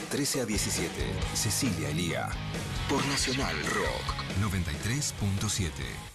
13 a 17. Cecilia Elía. Por Nacional Rock 93.7.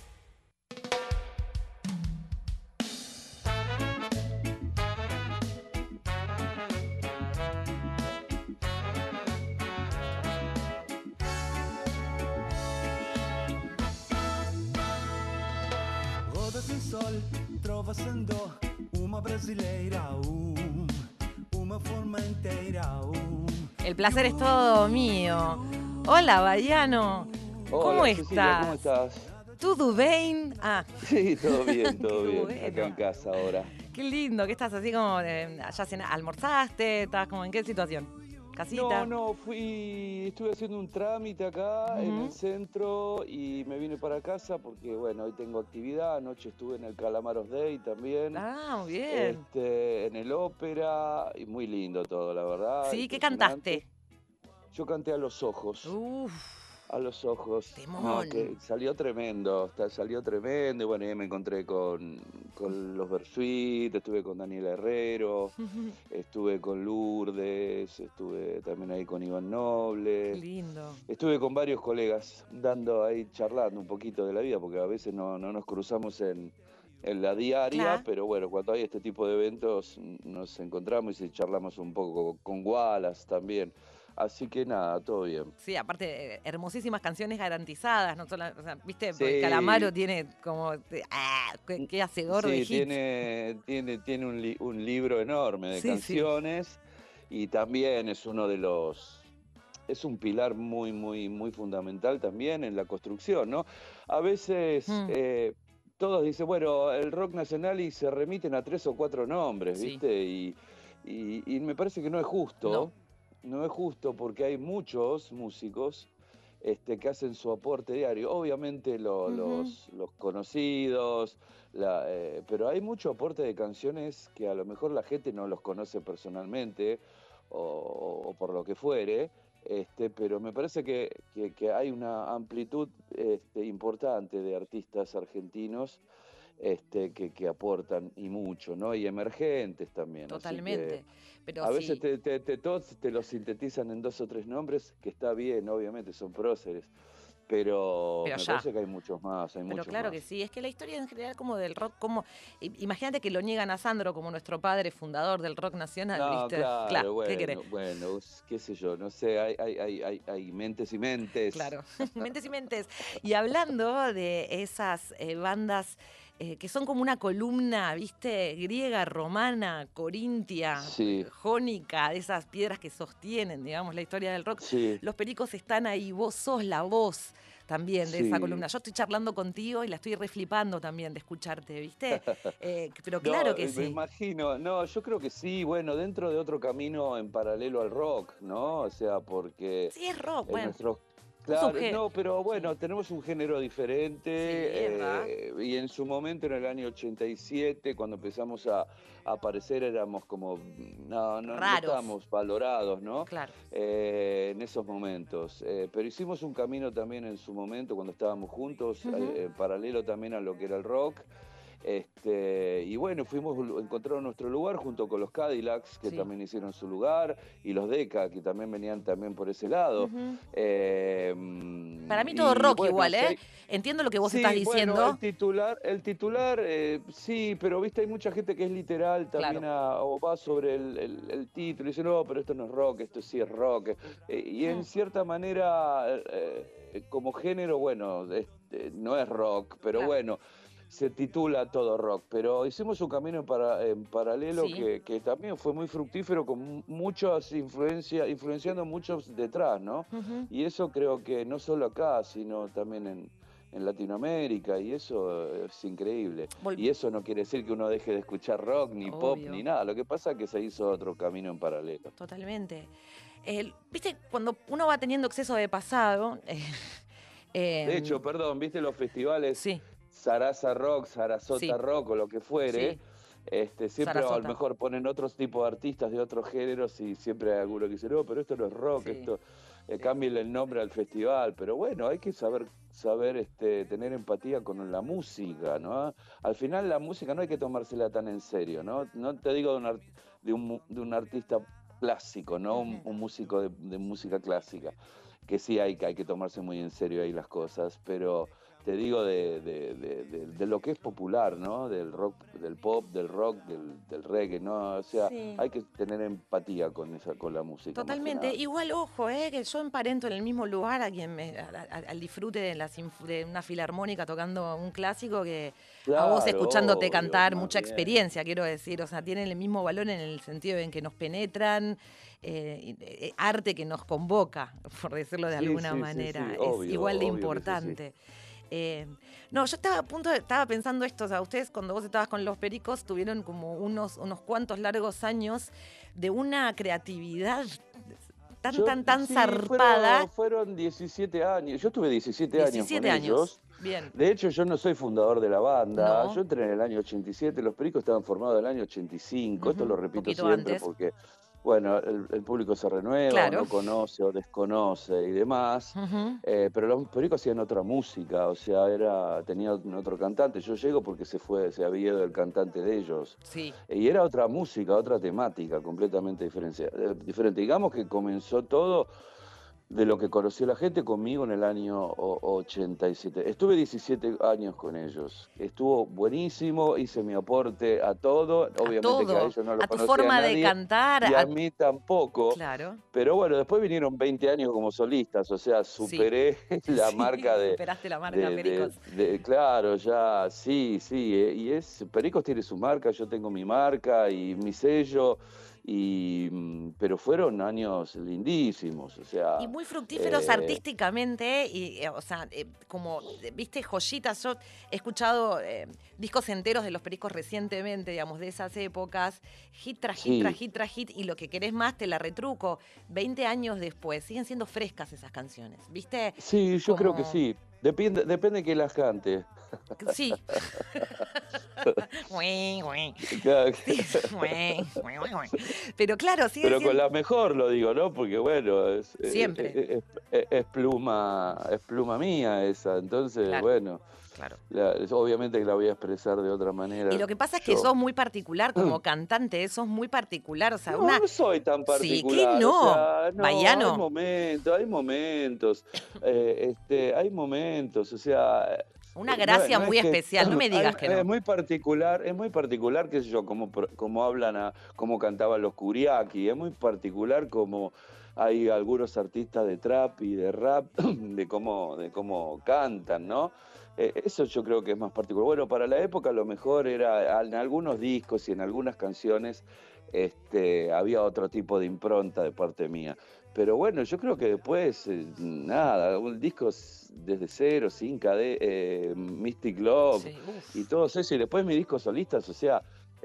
El placer es todo mío. Hola, Baiano. ¿Cómo Hola, estás? Cecilia, ¿cómo estás? ¿Todo bien? Sí, todo bien, todo Qué bien. bueno. Acá en casa ahora. Qué lindo, ¿qué estás así como, almorzaste? ¿Estás como en qué situación? ¿Casita? No, estuve haciendo un trámite acá en el centro y me vine para casa porque, bueno, hoy tengo actividad. Anoche estuve en el Calamaros Day también, Ah, muy bien. en el ópera, y muy lindo todo, la verdad, Sí, ¿qué impresionante. cantaste? Yo canté A los Ojos. Uf, A los ojos, no, temón. que salió tremendo, salió tremendo, y bueno, ahí me encontré con los Bersuit, estuve con Daniel Herrero, estuve con Lourdes, estuve también ahí con Iván Qué Noble, lindo. estuve con varios colegas dando ahí, charlando un poquito de la vida, porque a veces no nos cruzamos en la diaria, Claro. pero bueno, cuando hay este tipo de eventos nos encontramos y charlamos un poco con Wallace también. Así que nada, todo bien. Sí, aparte, hermosísimas canciones garantizadas, no solo, o sea, viste, porque Sí, Calamaro tiene como, qué hacedor de sí, hits. tiene un libro enorme de Sí, sí. canciones y también es un pilar muy fundamental también en la construcción, ¿no? A veces Mm, todos dicen, bueno, el rock nacional y se remiten a 3 o 4 nombres, sí, ¿viste? Y me parece que no. no es justo porque hay muchos músicos que hacen su aporte diario. Obviamente Ujú. los conocidos, pero hay mucho aporte de canciones que a lo mejor la gente no los conoce personalmente o por lo que fuere, pero me parece que hay una amplitud importante de artistas argentinos que aportan y mucho, ¿no? Y emergentes también, así que Totalmente. Pero a veces sí, todos te los sintetizan en 2 o 3 nombres, que está bien, obviamente, son próceres, pero pero me ya. parece que hay muchos más, hay Pero muchos claro que más. sí, es que la historia en general como del rock, como imagínate que lo niegan a Sandro como nuestro padre fundador del rock nacional, No, ¿viste? Claro, claro, ¿qué querés? bueno, qué sé yo, no sé, hay mentes y mentes. Claro, mentes y mentes. Y hablando de esas bandas que son como una columna, ¿viste? Griega, romana, corintia, Sí, jónica, de esas piedras que sostienen, digamos, la historia del rock. sí, Los Pericos están ahí, vos sos la voz también de esa sí. columna. Yo estoy charlando contigo y la estoy reflipando también de escucharte, ¿viste? Pero claro No, que me sí. imagino, no, yo creo que sí, bueno, dentro de otro camino en paralelo al rock, ¿no? O sea, porque Sí, es rock, en bueno, nuestros, un claro, subgénero. no, pero Sí, bueno, tenemos un género diferente, sí, es verdad. y en su momento, en el año 87, cuando empezamos a aparecer, éramos como, no Raros, estábamos valorados, ¿no? claro. En esos momentos. Pero hicimos un camino también en su momento, cuando estábamos juntos, Ujú. en paralelo también a lo que era el rock. Y bueno, fuimos a encontrar nuestro lugar junto con los Cadillacs, que Sí. también hicieron su lugar, y los Decca, que también venían también por ese lado. Ujú. Eh, Para mí todo y rock bueno, igual, ¿eh? Entiendo lo que vos estás sí, bueno, diciendo. el titular, sí, pero viste, hay mucha gente que es literal también Claro. o va sobre el título y dice, no, pero esto no es rock, esto sí es rock. Y en Mm, cierta manera, como género, bueno, no es rock, pero claro. bueno, se titula todo rock. Pero hicimos un camino en paralelo Sí. que también fue muy fructífero, con muchas influenciando muchos detrás, ¿no? Ujú. Y eso creo que no solo acá, sino también en Latinoamérica, y eso es increíble. Vol- Y eso no quiere decir que uno deje de escuchar rock, ni pop, ni Obvio. nada. Lo que pasa es que se hizo otro camino en paralelo. Totalmente. Viste, cuando uno va teniendo exceso de pasado, De em, hecho, perdón, ¿viste los festivales sí, Sarasa Rock, sí, Sarasota Rock o lo que fuere? sí, Siempre a lo Sarasota. mejor ponen otros tipos de artistas de otros géneros y siempre hay alguno que dice, no, pero esto no es rock, Sí, esto, sí. cámbienle el nombre al festival. Pero bueno, hay que saber tener empatía con la música, ¿no? Al final la música no hay que tomársela tan en serio, ¿no? No te digo de un artista clásico, ¿no? Ujú. Un músico de música clásica, que sí hay que tomarse muy en serio ahí las cosas, pero te digo de lo que es popular, ¿no? Del rock, del pop, del rock, del reggae, ¿no? O sea, Sí. hay que tener empatía con la música, más que Totalmente. nada. Igual, ojo, que yo emparento en el mismo lugar a quien al disfrute de, de una filarmónica tocando un clásico que a vos Claro, escuchándote obvio, cantar, más mucha bien. experiencia, quiero decir. O sea, tienen el mismo valor en el sentido en que nos penetran, arte que nos convoca, por decirlo de Sí, alguna sí, sí, sí, manera. Es obvio, igual de obvio que es así. importante. Eh, no, yo estaba a punto estaba pensando esto, o sea, ustedes cuando vos estabas con los Pericos tuvieron como unos cuantos largos años de una creatividad tan Sí, zarpada. fueron 17 años. Yo estuve 17 años con 17 años. ellos. Bien. De hecho, yo no soy fundador de la banda. No. Yo entré en el año 87. Los Pericos estaban formados en el año 85. Esto lo Ujú, repito poquito siempre antes. porque, bueno, el público se renueva o Claro. no conoce o desconoce y demás. Ujú, Pero los Pericos hacían otra música, o sea, tenían otro cantante. Yo llego porque se había ido el cantante de ellos. sí. Y era otra música, otra temática completamente diferente. Digamos que comenzó todo de lo que conoció la gente conmigo en el año 87. Estuve 17 años con ellos. Estuvo buenísimo, hice mi aporte a todo. A Obviamente que a todo. ellos no lo A tu conocía forma de nadie cantar. y a mí tampoco. Claro. Pero bueno, después vinieron 20 años como solistas, o sea, Sí. superé la marca Sí. Superaste la marca Pericos. claro, ya, sí, sí, Pericos tiene su marca, yo tengo mi marca y mi sello, pero fueron años lindísimos, o Y sea, muy fructíferos eh, artísticamente, y, o sea, como, viste, joyitas. Yo he escuchado discos enteros de los Pericos recientemente, digamos, de esas épocas, hit tras hit, tras sí, hit, tras hit, y lo que querés más te la retruco. 20 años después, siguen siendo frescas esas canciones, ¿viste? sí, yo creo que Como, sí, depende que las cante. sí. Güey, güey. Claro Sí, güey, güey, güey, güey. Pero claro, sigue Pero con siendo la mejor lo digo, ¿no? Porque bueno, siempre, es pluma mía esa, entonces claro, bueno, claro. obviamente que la voy a expresar de otra Y manera. lo que pasa es que Yo sos muy particular como cantante, sos muy particular, o sea, no, una... no soy tan Sí, ¿qué particular, o no? sea, no, Baiano, hay momentos, o sea, una no, gracia no es muy que especial, no me digas que no. es muy particular, qué sé yo, como hablan, como cantaban los Kuriaki, es muy particular como hay algunos artistas de trap y de rap, de cómo cantan, ¿no? Eso yo creo que es más particular. Bueno, para la época lo mejor era en algunos discos y en algunas canciones había otro tipo de impronta de parte mía. Pero bueno, yo creo que después, nada, un disco desde cero, sin Mystic Love Sí, y uff. todo eso, y después mis discos solistas, o sea,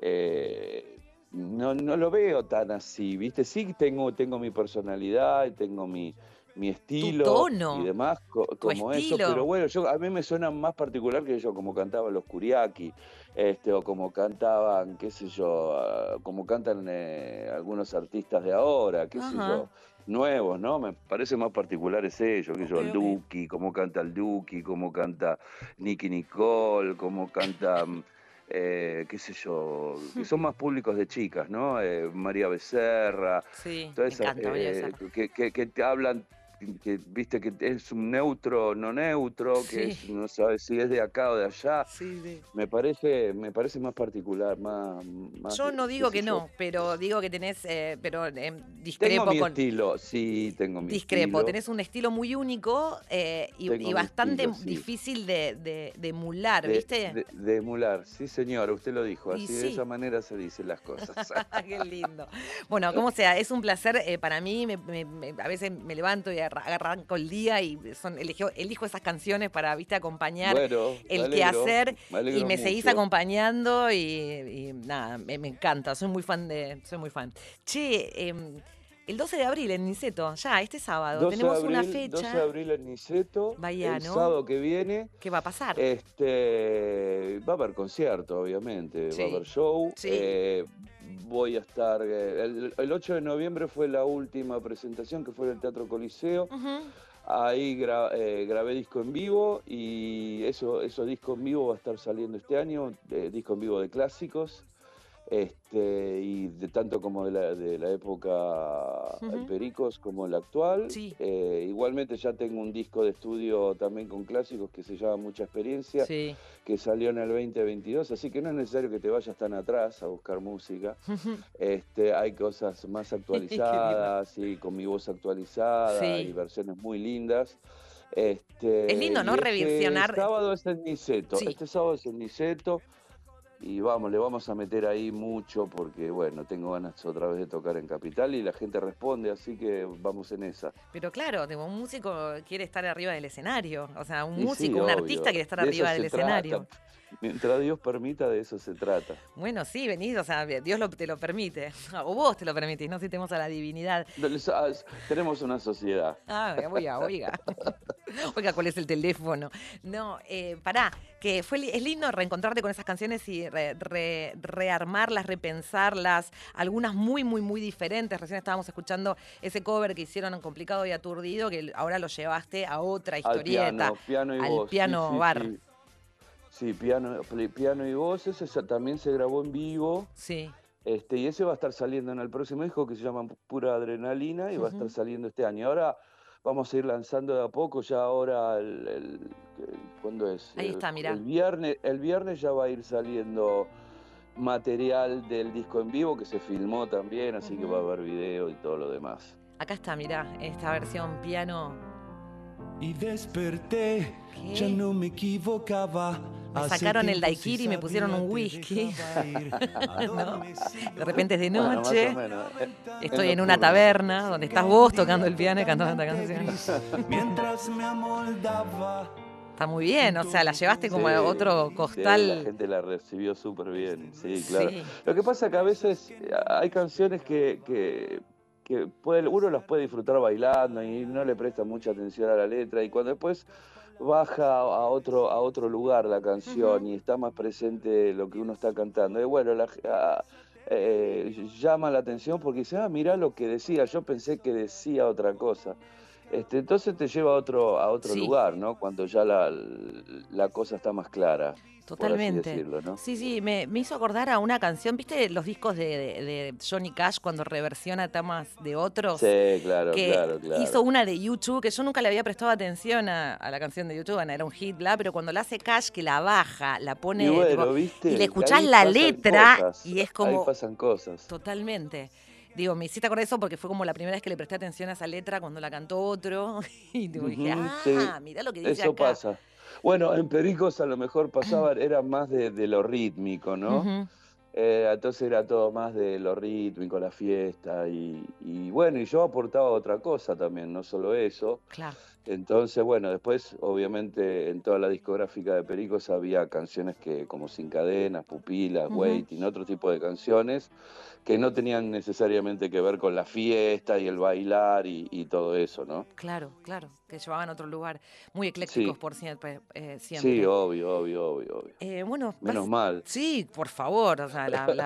no lo veo tan así, ¿viste? Sí tengo mi personalidad y tengo mi Tu estilo tono, y demás, tu como eso, estilo. pero bueno, a mí me suena más particular que yo, como cantaban los Kuriaki, o como cantaban, qué sé yo, como cantan algunos artistas de ahora, qué sé Ajá. yo, nuevos, ¿no? Me parece más particular es ellos, qué sé Ok, yo, el ok. Duki, cómo canta el Duki, cómo canta Nicky Nicole, cómo canta, qué sé yo, que son más públicos de chicas, ¿no? María Becerra, Sí, todas me esas, encanta María Becerra. que te hablan, viste que es un neutro, no neutro, Sí, no sabes si es de acá o de allá. sí, sí. Me parece más particular, Yo no qué digo sé que yo. no, pero digo que tenés, pero Tengo discrepo mi con... estilo, sí, tengo mi Discrepo, estilo, tenés un estilo muy único y tengo mi bastante estilo, sí. difícil de emular, ¿viste? De emular, sí señor, usted lo dijo, Y así de esa sí, manera se dicen las cosas. qué lindo. Bueno, como sea, es un placer para mí. A veces me levanto y arranco el día y elijo esas canciones para, viste, acompañar Bueno, el quehacer me y alegro me seguís mucho. acompañando y nada, me encanta. Soy muy fan. Che, el 12 de abril en Niceto, ya, este sábado, 12 de tenemos una abril, 12 de fecha, abril en Niceto, el Baiano, sábado que viene, ¿qué va a pasar? va a haber concierto, obviamente, va a haber Sí, show. sí. Voy a estar, el 8 de noviembre fue la última presentación que fue en el Teatro Coliseo. Ujú. Ahí grabé disco en vivo y eso disco en vivo va a estar saliendo este año, disco en vivo de clásicos. y de tanto como de la época Pericos como la actual. Sí. Igualmente ya tengo un disco de estudio también con clásicos que se llama Mucha Experiencia, Sí. que salió en el 2022, así que no es necesario que te vayas tan atrás a buscar música. Hay cosas más actualizadas, y con mi voz actualizada, y Sí. versiones muy lindas. Es lindo, ¿no? Y este Reversionar. sábado es en Niceto. Sí. Este sábado es en Niceto. Y vamos, le vamos a meter ahí mucho porque, bueno, tengo ganas otra vez de tocar en Capital y la gente responde, así que vamos en esa. Pero claro, tipo, un músico quiere estar arriba del escenario. O sea, un Y sí, músico, un artista obvio, quiere estar de eso arriba del se trata. escenario. Mientras Dios permita, de eso se trata. Bueno, sí, venís, o sea, Dios te lo permite. O vos te lo permitís, no citemos a la divinidad. Tenemos una sociedad. Oiga. Oiga, ¿cuál es el teléfono? No, pará, que es lindo reencontrarte con esas canciones y rearmarlas, repensarlas, algunas muy, muy, muy diferentes. Recién estábamos escuchando ese cover que hicieron en Complicado y Aturdido, que ahora lo llevaste a otra Al historieta. piano y al voz. piano Sí, bar. sí. Sí, piano y voz, también se grabó en vivo. Sí. Y ese va a estar saliendo en el próximo disco que se llama Pura Adrenalina y va a estar saliendo este año. Ahora vamos a ir lanzando de a poco, ya ahora ¿cuándo es? Ahí está, mirá. El viernes ya va a ir saliendo material del disco en vivo que se filmó también, así que va a haber video y todo lo demás. Acá está, mirá, esta versión piano. Y desperté, ya no me equivocaba. Me sacaron el daiquiri y me pusieron un whisky. ¿No? De repente es de noche. Bueno, más o menos. Estoy en una taberna donde estás vos tocando el piano y cantando esta canción. Mientras me amoldaba. Está muy bien, o sea, la llevaste como a otro costal. Sí, la gente la recibió súper bien, sí, claro. Sí. Lo que pasa es que a veces hay canciones que uno las puede disfrutar bailando y no le presta mucha atención a la letra, y cuando después baja a otro lugar la canción y está más presente lo que uno está cantando, y bueno, llama la atención porque dice, mirá lo que decía, yo pensé que decía otra cosa. Entonces te lleva a otro Sí. lugar, ¿no? Cuando ya la cosa está más clara. Totalmente. Por así decirlo, ¿no? Sí, me hizo acordar a una canción, ¿viste los discos de Johnny Cash cuando reversiona temas de otros? Sí, claro, que claro. hizo una de YouTube, que yo nunca le había prestado atención a la canción de YouTube, era un hit, pero cuando la hace Cash, que la baja, la pone, Y bueno, ¿viste? y le escuchás Ahí la pasan letra cosas, y es como... Ahí pasan cosas. Totalmente. Digo, me hiciste acordar eso porque fue como la primera vez que le presté atención a esa letra cuando la cantó otro. Y dije, sí, mirá lo que dice eso acá. pasa. Bueno, en Pericos a lo mejor pasaba, era más de lo rítmico, ¿no? Entonces era todo más de lo rítmico, la fiesta, y bueno, y yo aportaba otra cosa también, no solo eso. Claro. Entonces, bueno, después, obviamente, en toda la discográfica de Pericos había canciones como Sin Cadenas, Pupilas, Waiting, otro tipo de canciones que no tenían necesariamente que ver con la fiesta y el bailar y todo eso, ¿no? Claro, que llevaban a otro lugar. Muy eclécticos, Sí. por siempre. Sí, obvio. Bueno, menos mal. Sí, por favor, o sea,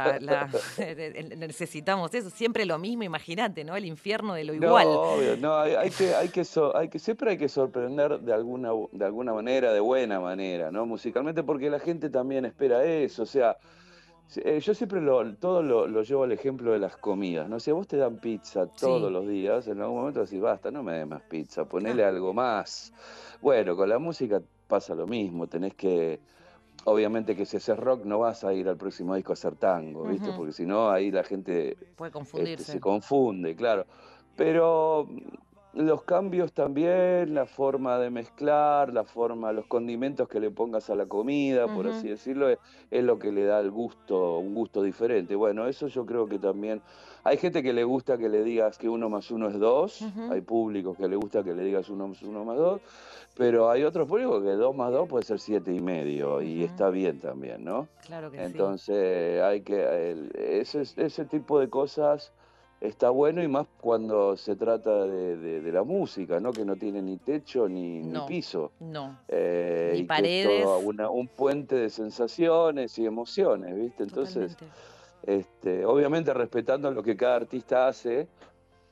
necesitamos eso. Siempre lo mismo, imagínate, ¿no? El infierno de lo igual. No, obvio, no, siempre hay que sorprender de alguna manera, de buena manera, ¿no? Musicalmente, porque la gente también espera eso, o sea, yo siempre todo lo llevo al ejemplo de las comidas, ¿no? Si a vos te dan pizza todos los días, en algún momento decís, basta, no me des más pizza, ponele algo más. Bueno, con la música pasa lo mismo, tenés que, obviamente que si haces rock no vas a ir al próximo disco a hacer tango, ¿viste? Porque si no, ahí la gente puede confundirse. Se confunde, claro. Pero los cambios también, la forma de mezclar, los condimentos que le pongas a la comida, por así decirlo, es lo que le da un gusto diferente. Bueno, eso yo creo que también... Hay gente que le gusta que le digas que 1 más 1 es 2, hay públicos que le gusta que le digas 1 más 1 más 2, pero hay otros públicos que 2 más 2 puede ser 7,5 y está bien también, ¿no? Claro que Entonces hay que... ese tipo de cosas... Está bueno, y más cuando se trata de la música, ¿no? Que no tiene ni techo ni piso. No. Ni paredes. Que es todo un puente de sensaciones y emociones, ¿viste? Entonces, obviamente respetando lo que cada artista hace,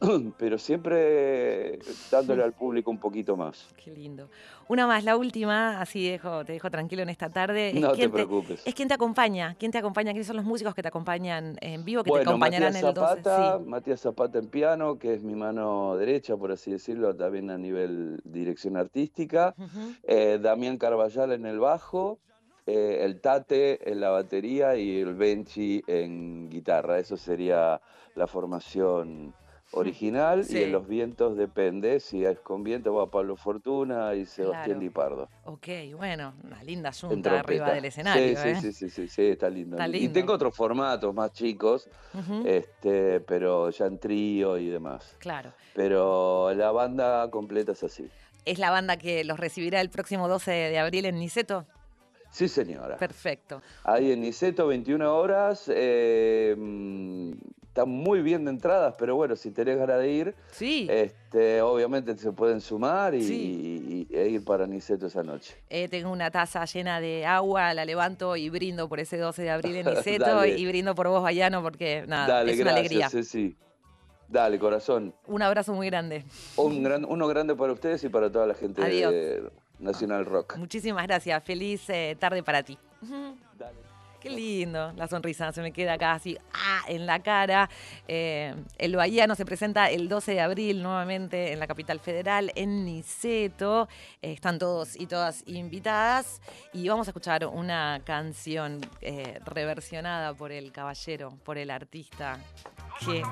pero siempre dándole al público un poquito más. Qué lindo. Una más, la última, así te dejo tranquilo en esta tarde. No te preocupes. ¿Quién te acompaña? ¿Quién te acompaña? ¿Quiénes son los músicos que te acompañan en vivo, que te Bueno, acompañarán Matías el 12? Zapata, Sí. Matías Zapata en piano, que es mi mano derecha, por así decirlo, también a nivel dirección artística. Ujú. Damián Carballal en el bajo, el Tate en la batería y el Benchi en guitarra. Eso sería la formación original. Sí. Y en los vientos depende, si es con viento va Pablo Fortuna y Sebastián Claro. Lipardo. Ok, bueno, una linda En yunta arriba trompeta. del escenario, Sí, está lindo. Está Y lindo. tengo otros formatos más chicos, Ujú. pero ya en trío y demás. Claro. Pero la banda completa es así. ¿Es la banda que los recibirá el próximo 12 de abril en Niceto? Sí, señora. Perfecto. Ahí en Niceto, 21 horas. Están muy bien de entradas, pero bueno, si tenés ganas de ir, Sí. obviamente se pueden sumar Sí. e ir para Niceto esa noche. Tengo una taza llena de agua, la levanto y brindo por ese 12 de abril en Niceto Dale. y brindo por vos, Baiano, porque nada, Dale, es una gracias, alegría. Ceci. Dale, corazón. Un abrazo muy grande. Uno grande para ustedes y para toda la gente Adiós. de Nacional Rock. Muchísimas gracias. Feliz tarde para ti. Dale. Qué lindo, la sonrisa se me queda acá así en la cara. El Baiano se presenta el 12 de abril nuevamente en la capital federal, en Niceto. Están todos y todas invitadas y vamos a escuchar una canción reversionada por el caballero, por el artista. Qué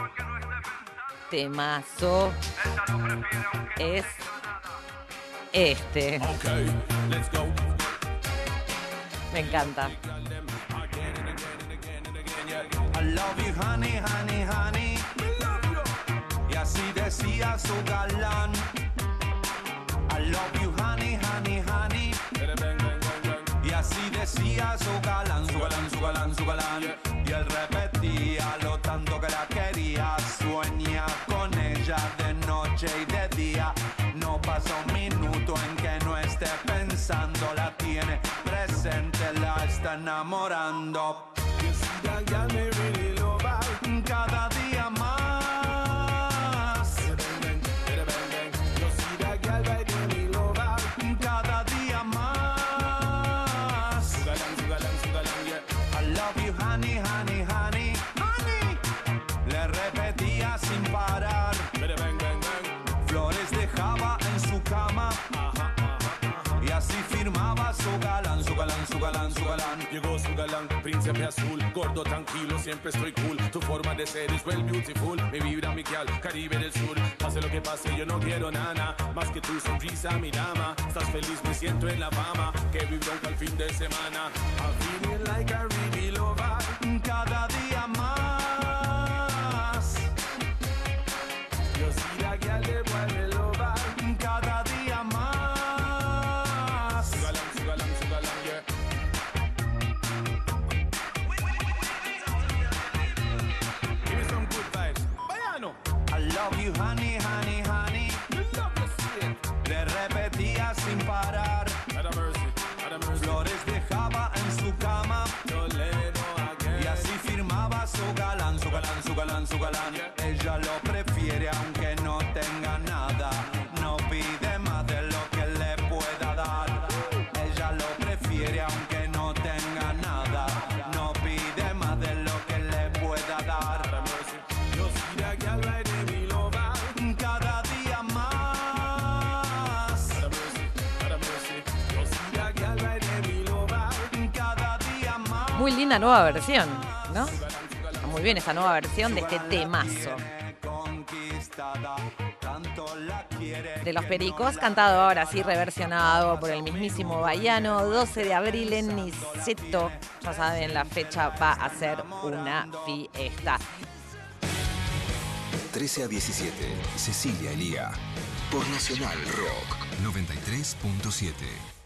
temazo es este. Me encanta. I love you, honey, honey, honey. Y así decía su galán. I love you, honey, honey, honey. Y así decía su galán, su galán, su galán, su galán. Y él repetía lo tanto que la quería. Sueña con ella de noche y de día. No pasa un minuto en que no esté pensando. La tiene presente, la está enamorando. Cada día más. Cada día más. I love you, honey, honey, honey. Honey. Le repetía sin parar. Flores dejaba en su cama. Y así firmaba su galán, su galán, su galán, su galán. Llegó su galán, príncipe azul, gordo tranquilo, siempre estoy cool. Tu forma de ser es well beautiful, mi vibra miquial, Caribe del Sur. Pase lo que pase, yo no quiero nada, más que tu sonrisa, mi dama. Estás feliz, me siento en la fama, que vibro al fin de semana. I'm feeling like a really lover. Cada día más. Yo soy la guía de vuelve lover. Cada día más. Su galán, yeah. Give me some good vibes. Baiano. I love you, honey, honey, honey. You love the shit. Le repetía sin parar. Have a mercy, have a mercy. Flores dejaba en su cama. Toledo again. Y así firmaba su galán, su galán, su galán, su galán. Ella lo prefiere aunque no tenga nada. No pide más de lo que le pueda dar. Ella lo prefiere aunque no tenga nada. No pide más de lo que le pueda dar. Have a mercy. Yo soy la guía right in me lover. Cada día más. Have a mercy, have a mercy. Yo soy la guía right in me lover. Cada día más. Muy linda nueva versión, ¿no? Está muy bien esa nueva versión de este temazo. De Los Pericos, cantado ahora sí, reversionado por el mismísimo Baiano, 12 de abril en Niceto. Ya saben, la fecha va a ser una fiesta. 13 a 17, Cecilia Elía. Por Nacional Rock 93.7.